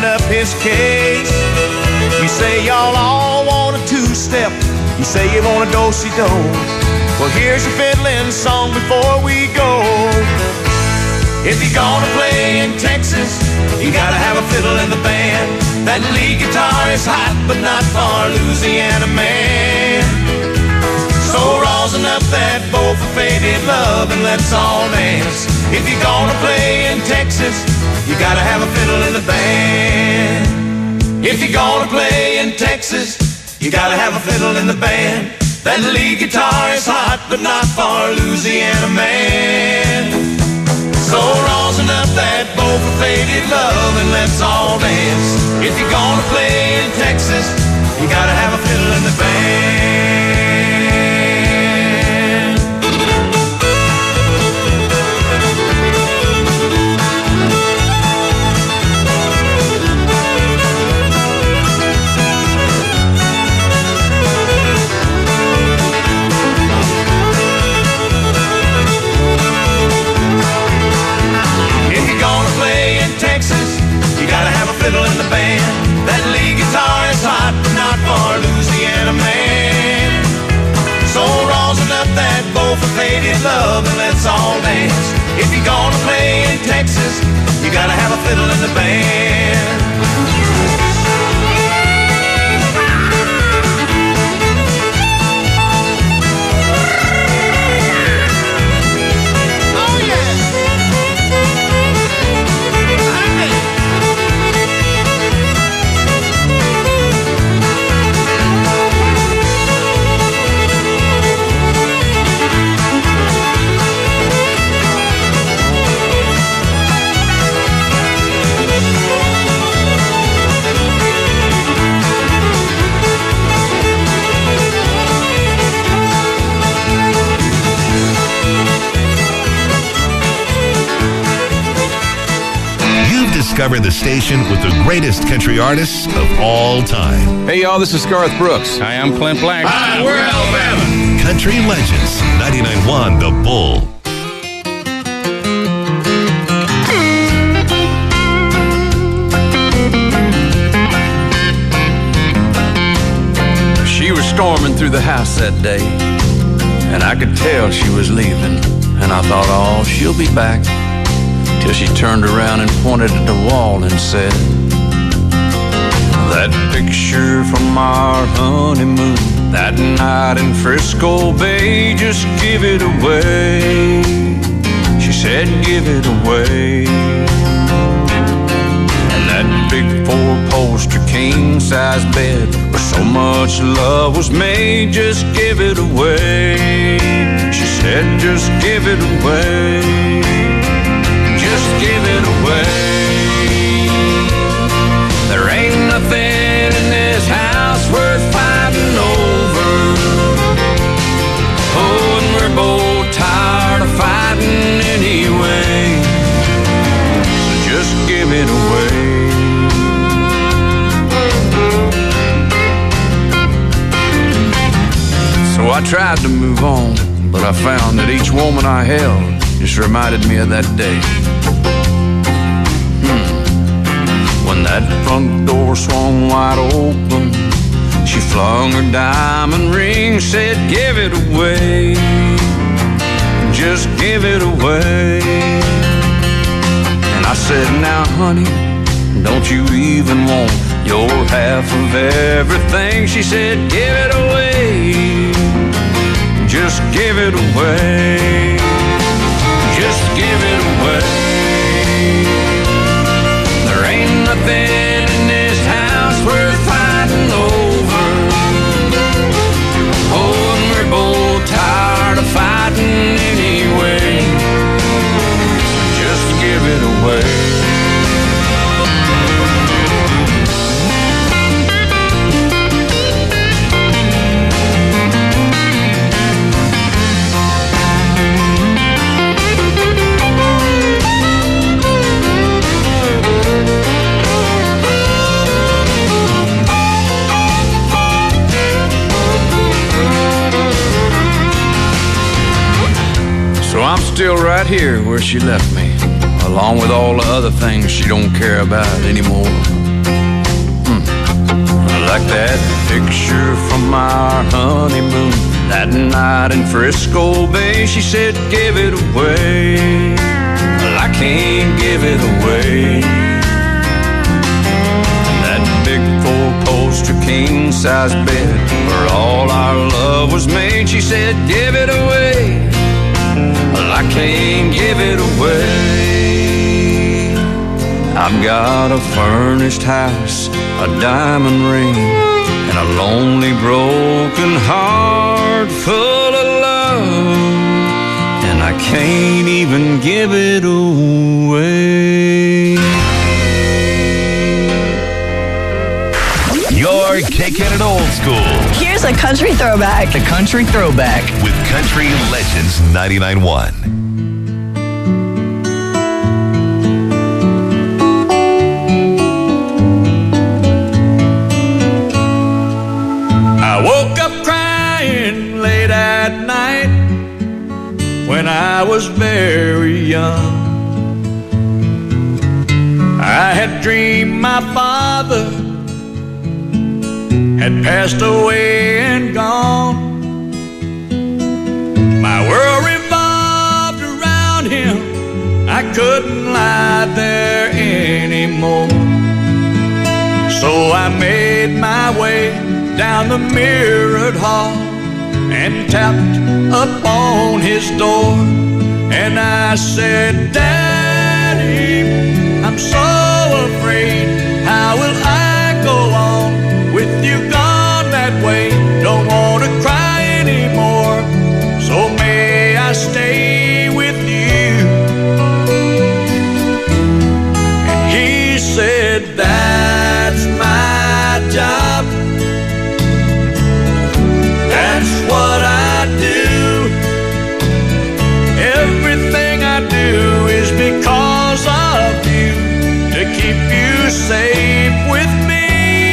pleading up his case. You say y'all all want a two-step. You say you want a do-si-do. Well, here's your fiddling song before we go. If you're gonna play in Texas, you gotta have a fiddle in the band. That lead guitar is hot, but not for Louisiana man. So rosin up that bow for faded love and let's all dance. If you're gonna play in Texas, you gotta have a fiddle in the band. If you're gonna play in Texas, you gotta have a fiddle in the band. That lead guitar is hot, but not for Louisiana man. So rosin up that bow for faded love and let's all dance. If you're gonna play in Texas, you gotta have a fiddle in the band. You gotta have a fiddle in the band. That lead guitar is hot, not for Louisiana man. So rosin up that bow for faded love and let's all dance. If you're gonna play in Texas, you gotta have a fiddle in the band. Discover the station with the greatest country artists of all time. Hey, y'all, this is Garth Brooks. Hi, I'm Clint Black. Hi, we're Alabama. Country Legends, 99.1 The Bull. She was storming through the house that day, and I could tell she was leaving. And I thought, oh, she'll be back. Till she turned around and pointed at the wall and said, that picture from our honeymoon, that night in Frisco Bay, just give it away. She said, give it away. And that big four-poster king-size bed where so much love was made, just give it away. She said, just give it away. Just give it away. There ain't nothing in this house worth fighting over. Oh, and we're both tired of fighting anyway. So just give it away. So I tried to move on, but I found that each woman I held just reminded me of that day. When that front door swung wide open, she flung her diamond ring, said, give it away. Just give it away. And I said, now honey, don't you even want your half of everything? She said, give it away. Just give it away. Just give it away. There ain't nothing in this house worth fighting over. Oh, and we're both tired of fighting anyway. So just give it away. So I'm still right here where she left me, along with all the other things she don't care about anymore. like that picture from our honeymoon. That night in Frisco Bay, she said, give it away. Well, I can't give it away. That big four-poster king-size bed where all our love was made, she said, give it away. Well, I can't give it away. I've got a furnished house, a diamond ring, and a lonely broken heart full of love, and I can't even give it away. You're kicking it old school. Here's a country throwback. The Country Throwback With Country Legends 99.1. I woke up crying late at night when I was very young. I had dreamed my father had passed away and gone. My world revolved around him. I couldn't lie there anymore. So I made my way down the mirrored hall and tapped upon his door. And I said, Daddy, I'm so afraid. How will I go on with you gone that way? Don't want to cry anymore, so may I stay with you? And he said, that's my job. That's what I do. Everything I do is because of you, to keep you safe with me.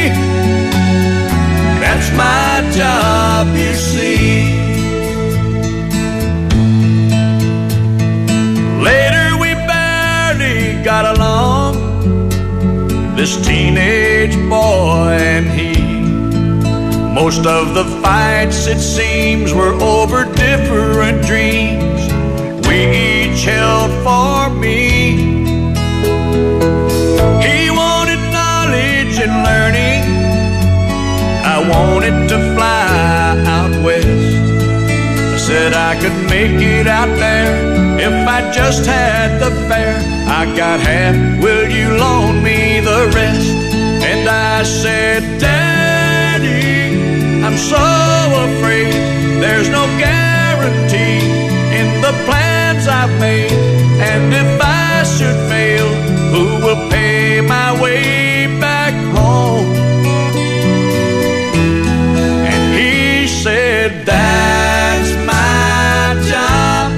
That's my job, you see. Later we barely got along, this teenage boy and he. Most of the fights, it seems, were over different dreams we each held for me. He wanted knowledge and learning. I wanted to fly out west. I said I could make it out there if I just had the fare. I got half, will you loan me the rest? And I said, Daddy, I'm so afraid there's no guarantee in the plans I've made. And if I should fail, who will pay my way back home? And he said, that's my job.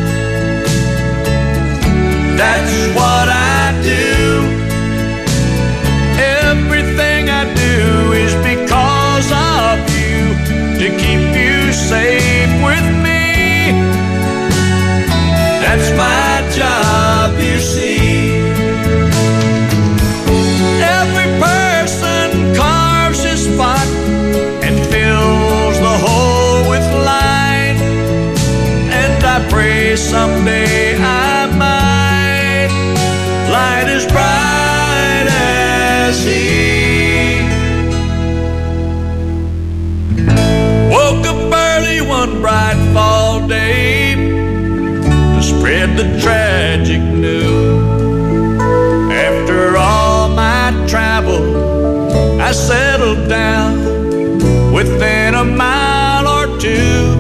That's what I do. Everything I do is because of you, to keep you safe with me. That's my job, you see. Every person carves his spot and fills the hole with light. And I pray someday I might light as bright as he. Woke up early one bright fall day to spread the tragic news. After all my travel, I settled down within a mile or two.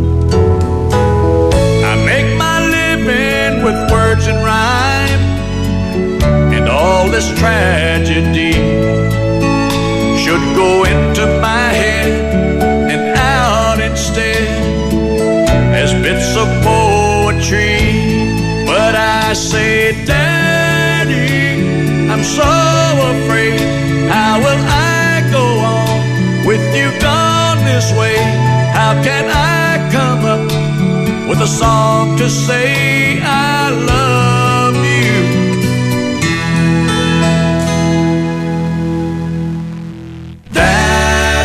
I make my living with words and rhyme, and all this tragedy should go into my head and out instead as bits of poetry. But I say, Daddy, I'm so afraid. How will I go on with you gone this way? How can I come up with a song to say I love you? That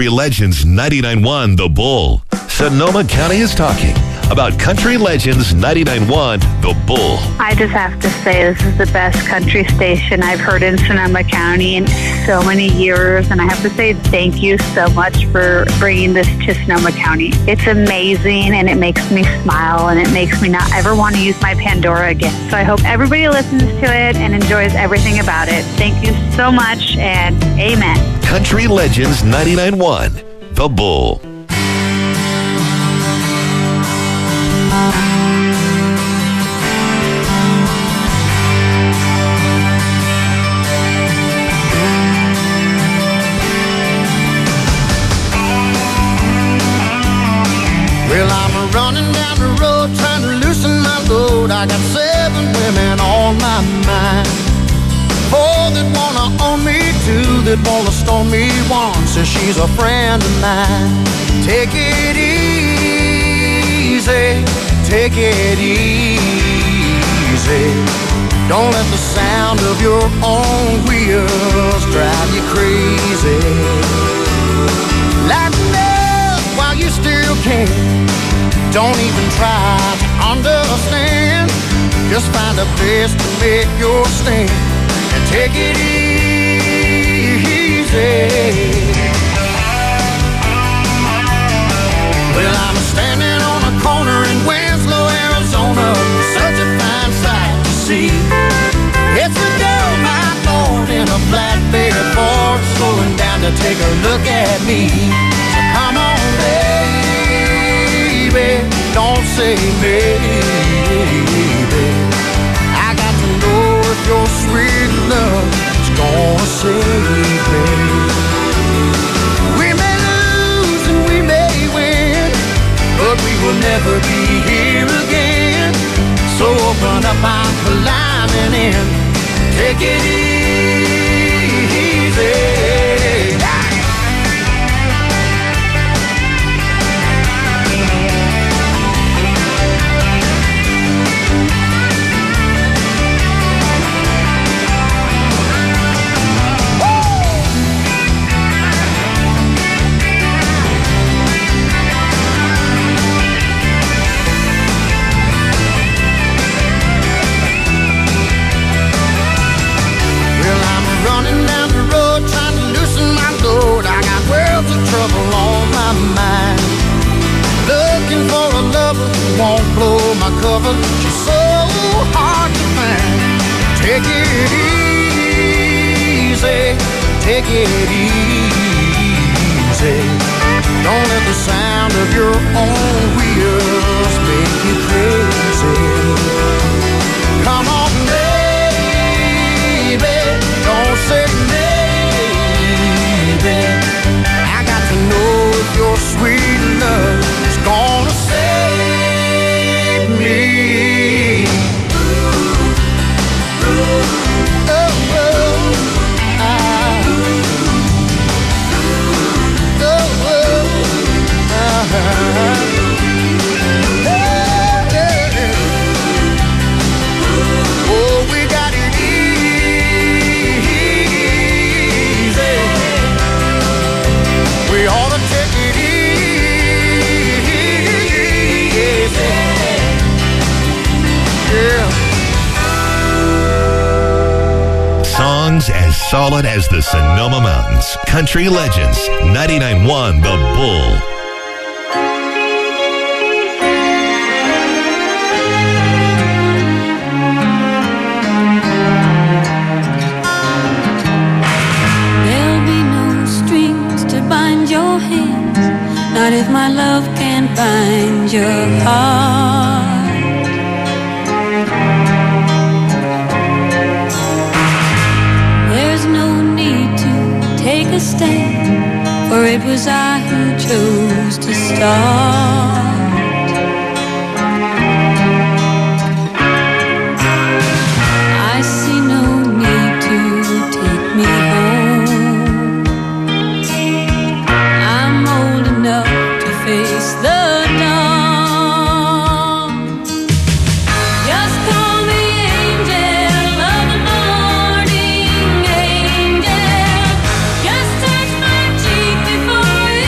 Country Legends 99.1 The Bull. Sonoma County is talking about Country Legends 99.1 The Bull. I just have to say this is the best country station I've heard in Sonoma County in so many years, and I have to say thank you so much for bringing this to Sonoma County. It's amazing, and it makes me smile, and it makes me not ever want to use my Pandora again. So I hope everybody listens to it and enjoys everything about it. Thank you so much, and amen. Country Legends 99.1 The Bull. Well, I'm running down the road trying to loosen my load. I got 7 women on my mind. 4 that wanna own me, 2 that wanna stone me. 1 says she's a friend of mine. Take it easy, take it easy. Don't let the sound of your own wheels drive you crazy. Lighten up while you still can. Don't even try to understand. Just find a place to make your stand and take it easy. Well, I'm standing on a corner in Winslow, Arizona. Such a fine sight to see. It's a girl, my Lord, in a flatbed Ford, slowing down to take a look at me. So come on, baby, don't say maybe. I got to know if your sweet love is gonna save me. We may lose and we may win, but we will never be here again. So open up, I'm climbing in. Take it easy. Trouble on my mind. Looking for a lover who won't blow my cover. She's so hard to find. Take it easy, take it easy. Don't let the sound of your own wheels make you crazy. Come on, baby, don't say maybe. Know if your sweet love is gonna save me. Oh, oh, oh, we got it easy. We ought to take it easy. Yeah. Songs as solid as the Sonoma Mountains. Country Legends 99.1 The Bull. Not if my love can't find your heart. There's no need to take a stand, for it was I who chose to start. I see no need to take me home. I'm old enough to face the dawn. Just call me angel of the morning, angel. Just touch my cheek before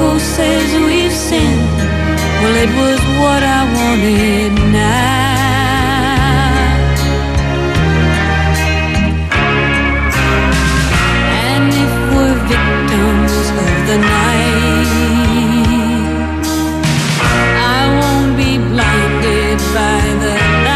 ghost says we've sinned. Well, it was what I wanted now. And if we're victims of the night, I won't be blinded by the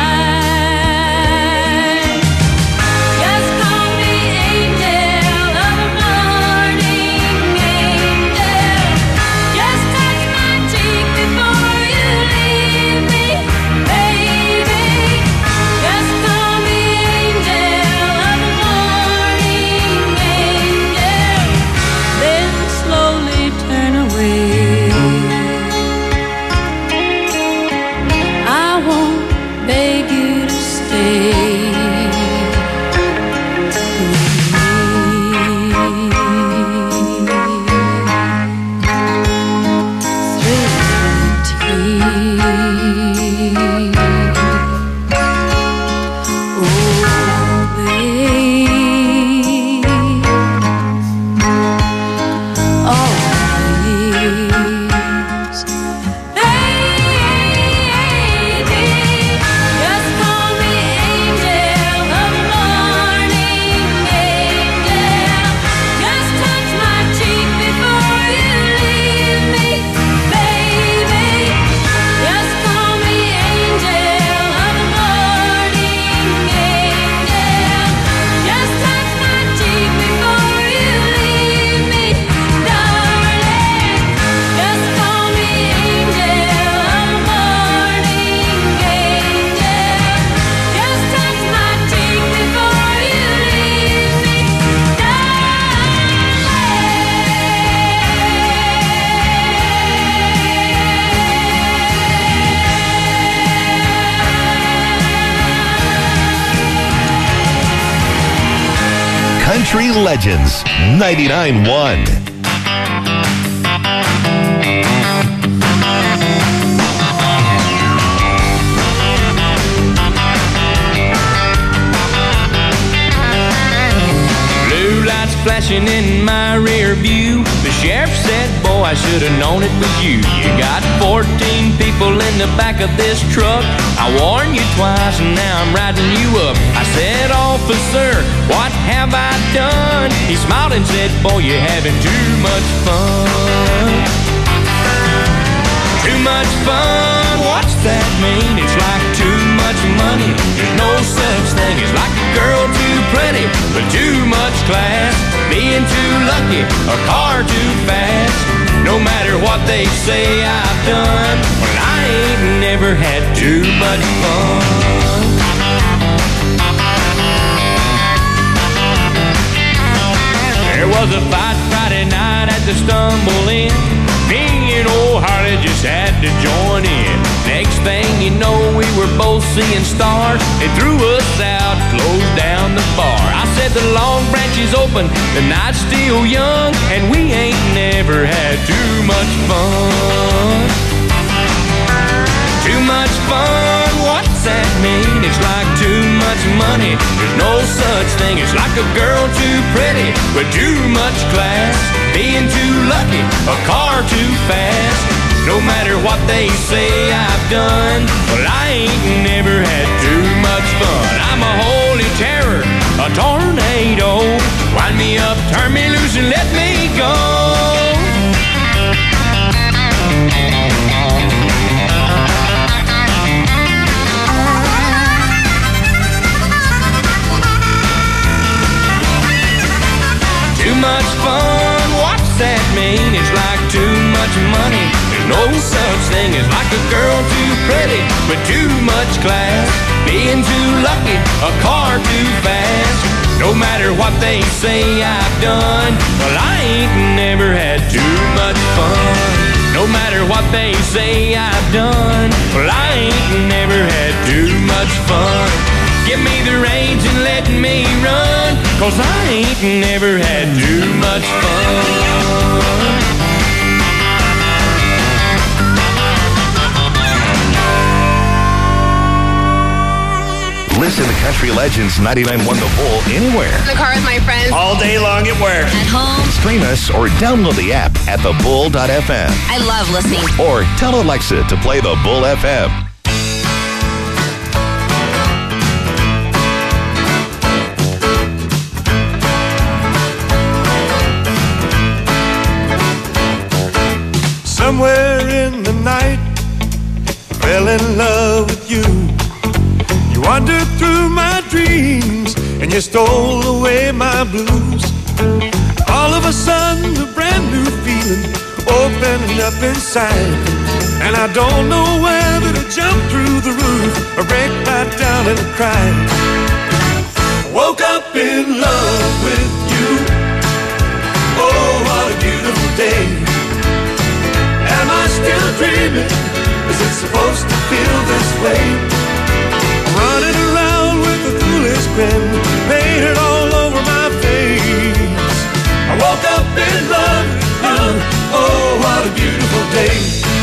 light. Just call me angel of the morning, angel. Just touch my cheek before you leave me, baby. Just call me angel of the morning, angel. Then slowly turn away. I won't beg you to stay with me. Through tears. Oh, babe. All years. Baby, just call me angel of the morning, angel. Just touch my cheek before you leave me, baby. Just call me angel of the morning, angel. Just touch my cheek before you leave me, darling. Just call me angel of the morning, angel. Just touch my cheek before you leave me, Country Legends 99.1. Blue lights flashing in my rear view. The sheriff said, boy, I should have known it was you. You got 14 people in the back of this truck. I warned you twice and now I'm riding you up. I said, officer, what have I done? He smiled and said, boy, you're having too much fun. Too much fun, what's that mean? It's like too much money. There's no such thing as like a girl too pretty, but too much class. Being too lucky, a car too fast. No matter what they say I've done, well, I ain't never had too much fun. There was a fight Friday night at the Stumble Inn. Me and old Harley just had to join in. Next thing you know, we were both seeing stars. They threw us out, closed down the bar. I said the Long Branch is open, the night's still young, and we ain't never had too much fun. Too much fun, what's that mean? It's like too much money. There's no such thing as like a girl too pretty, with too much class. Being too lucky, a car too fast. No matter what they say I've done, well, I ain't never had too much fun. I'm a holy terror, a tornado. Wind me up, turn me loose, and let me go. Too much fun, what's that mean? It's like too much money. There's no such thing as like a girl too pretty, but too much class. Being too lucky, a car too fast. No matter what they say I've done, well, I ain't never had too much fun. No matter what they say I've done, well, I ain't never had too much fun. Give me the reins and let me run, 'cause I ain't never had too much fun. Listen to Country Legends 99.1 The Bull anywhere. In the car with my friends. All day long at work. At home. Stream us or download the app at thebull.fm. I love listening. Or tell Alexa to play The Bull FM. Somewhere in the night, I fell in love with you. You wandered through my dreams and you stole away my blues. All of a sudden, a brand new feeling opened up inside, and I don't know whether to jump through the roof or break right down and cry. I woke up in love with you. Oh, what a beautiful day. Am I still dreaming? Is it supposed to feel this way? I'm running around with a foolish grin painted all over my face. I woke up in love with you. Oh, what a beautiful day.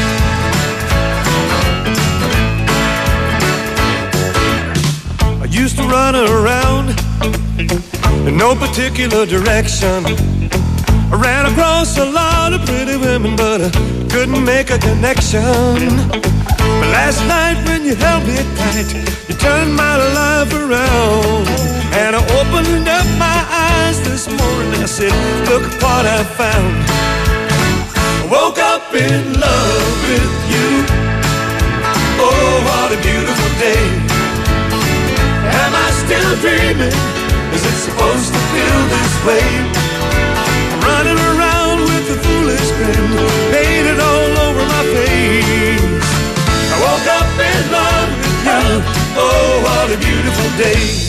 I used to run around in no particular direction. I ran across a lot of pretty women, but I couldn't make a connection. But last night when you held me tight, you turned my life around. And I opened up my eyes this morning and I said, look what I found. I woke up in love with you. Oh, what a beautiful day. Am I still dreaming? Is it supposed to feel this way? Running around with a foolish grin painted all over my face. I woke up in love with you. Oh, what a beautiful day.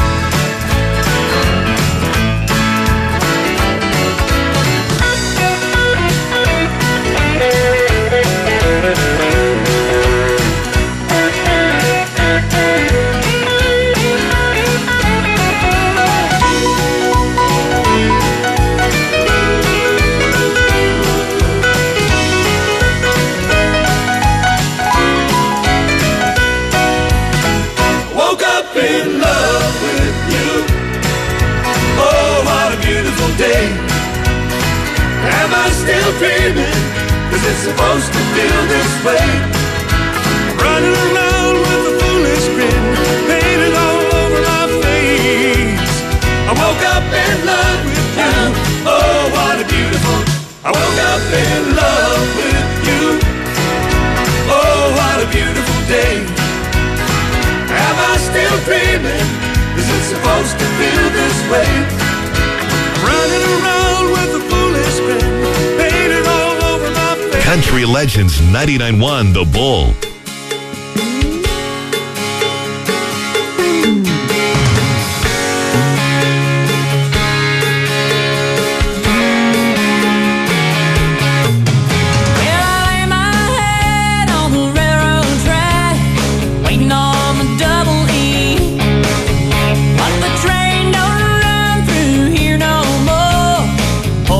Am I still dreaming? Is it supposed to feel this way? Running around with a foolish grin painted all over my face. I woke up in love with you. Oh, what a beautiful. I woke up in love with you. Oh, what a beautiful day. Am I still dreaming? Is it supposed to feel this way? Running around with a foolish grin painted all over my face. Country Legends 99.1 The Bull.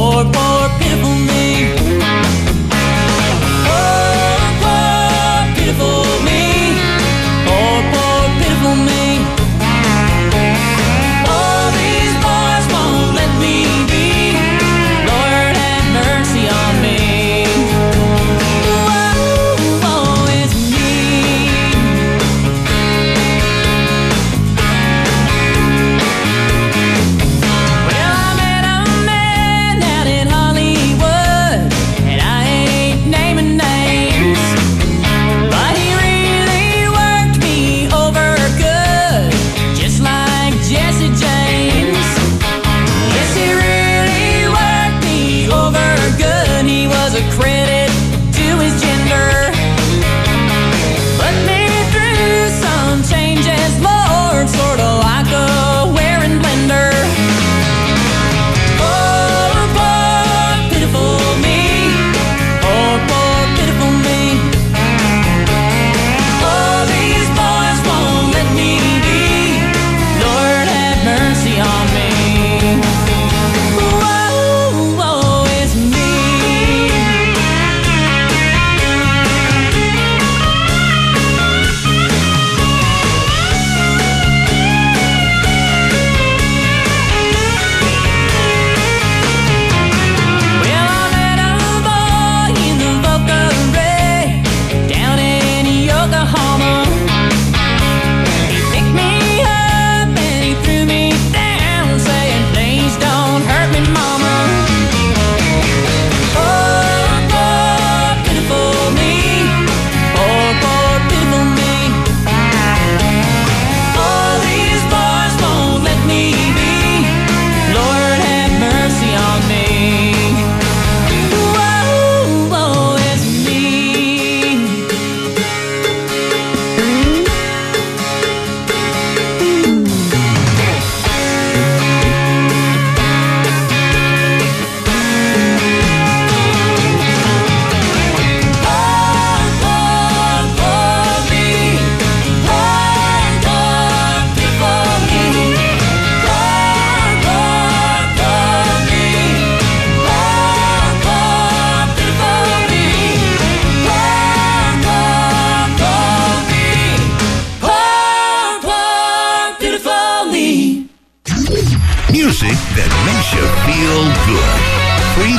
Poor, pitiful me. Oh, poor,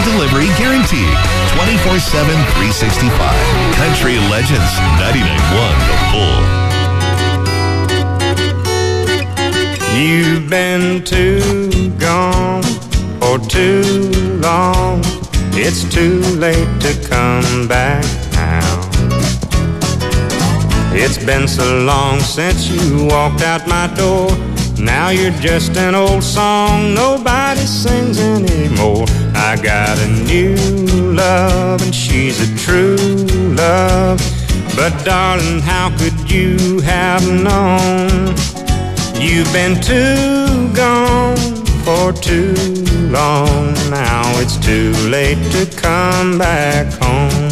delivery guaranteed. 24/7, 365. Country Legends 99.1 The Bull. You've been too gone for too long. It's too late to come back now. It's been so long since you walked out my door. Now you're just an old song nobody sings anymore. I got a new love and she's a true love. But darling, how could you have known? You've been too gone for too long. Now it's too late to come back home.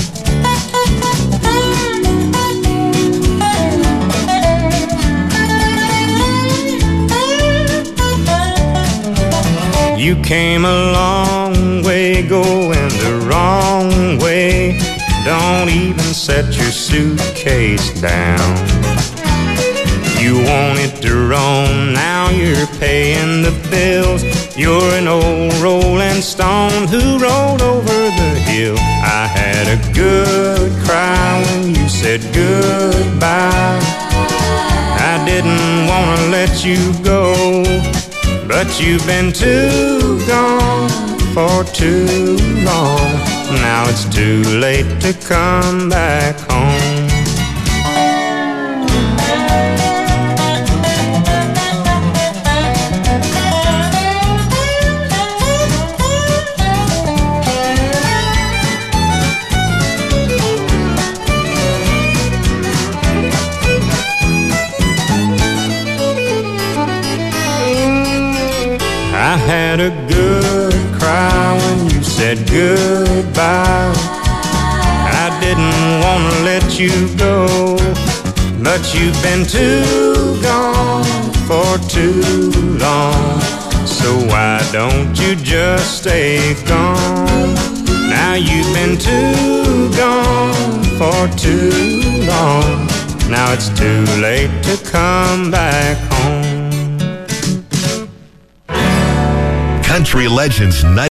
You came a long way going the wrong way. Don't even set your suitcase down. You wanted to roam, now you're paying the bills. You're an old rolling stone who rolled over the hill. I had a good cry when you said goodbye. I didn't want to let you go, but you've been too gone for too long. Now it's too late to come back home. I had a good cry when you said goodbye. I didn't want to let you go, but you've been too gone for too long. So why don't you just stay gone? Now you've been too gone for too long. Now it's too late to come back home. Country Legends